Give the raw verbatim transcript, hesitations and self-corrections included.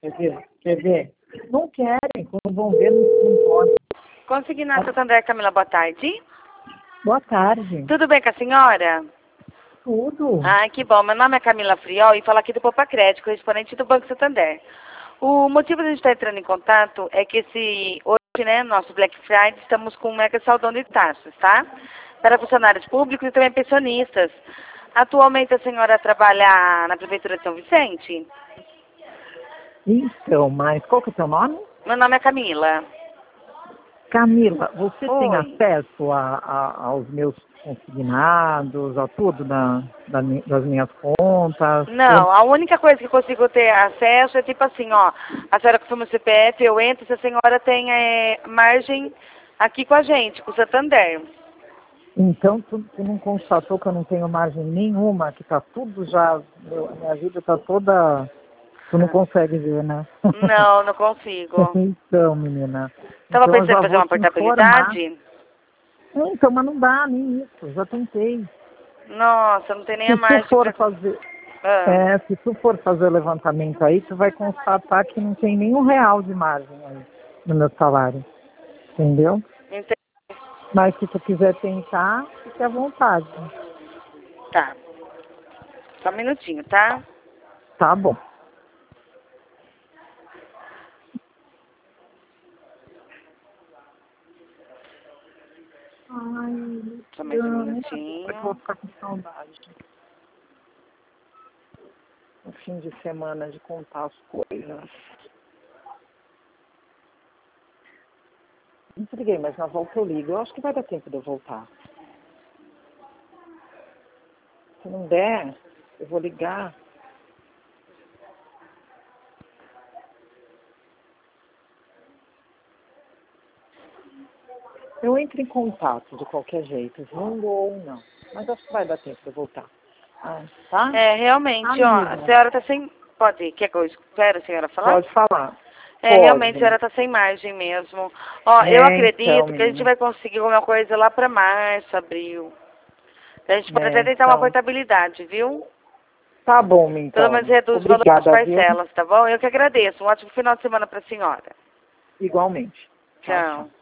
Quer ver? Quer ver? Não querem, quando vão ver, não, não pode. Consignato Santander, Camila, boa tarde. Boa tarde. Tudo bem com a senhora? Tudo. Ah, que bom. Meu nome é Camila Friol e falo aqui do Poupa Crédito, correspondente do Banco Santander. O motivo de a gente estar entrando em contato é que esse, hoje, né, nosso Black Friday, estamos com um mega saldão de taxas, tá? Para funcionários públicos e também pensionistas. Atualmente a senhora trabalha na Prefeitura de São Vicente? Então, mas qual que é o teu nome? Meu nome é Camila. Camila, você tem Oi. acesso a, a- aos meus consignados, a tudo da, da mi- das minhas contas? Não, a única coisa que eu consigo ter acesso é tipo assim, ó, a senhora confirma o C P F, eu entro, se a senhora tem é, margem aqui com a gente, com o Santander. Então, tu, tu não constatou que eu não tenho margem nenhuma, que tá tudo já, meu- a minha vida tá toda... Tu não consegue ver, né? Não, não consigo. Então, menina. Tava Então eu pensando já em fazer vou uma te informar. portabilidade. Então, mas não dá nem isso, já tentei. Nossa, não tem nem a Se tu margem for pra... fazer, Ah, é, se tu for fazer o levantamento aí, tu vai constatar que não tem nenhum real de margem aí no meu salário. Entendeu? entendi. Mas se tu quiser tentar, fique à vontade. Tá. Só um minutinho, tá? Tá bom. Ai, Só mais um Luciana, eu vou minutinho. ficar com saudade. No fim de semana de contar as coisas. Não te liguei, mas na volta eu ligo. Eu acho que vai dar tempo de eu voltar. Se não der, eu vou ligar. Eu entro em contato de qualquer jeito, vindo ou não. Mas acho que vai dar tempo de eu voltar. Ah, tá? É, realmente, ó, a Amiga, senhora tá sem... Pode, quer que eu espere a senhora falar? pode falar. É, realmente, a Pode. senhora tá sem margem mesmo. Ó, eu É, então, acredito que a gente menina. vai conseguir alguma coisa lá pra março, abril. A gente pode É, até tentar uma então. portabilidade, viu? Tá bom, Pelo menos então. reduz o valor das Obrigada, viu? parcelas, tá bom? Eu que agradeço. Um ótimo final de semana pra senhora. Igualmente. Tchau, tchau. Tchau.